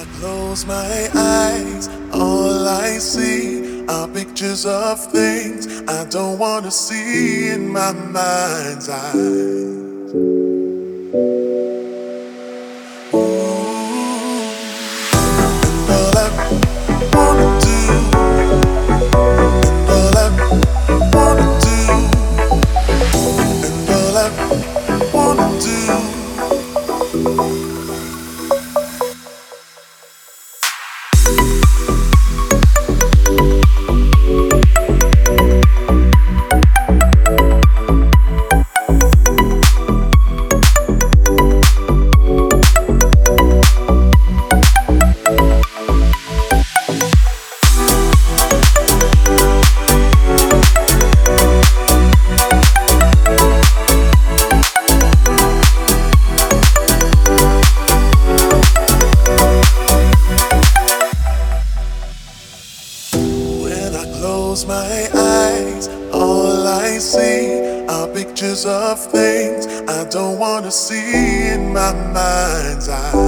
I close my eyes, all I see are pictures of things I don't want to see in my mind's eye. All I wanna do, all I wanna do, and all I wanna do. Close my eyes, all I see are pictures of things I don't want to see in my mind's eye.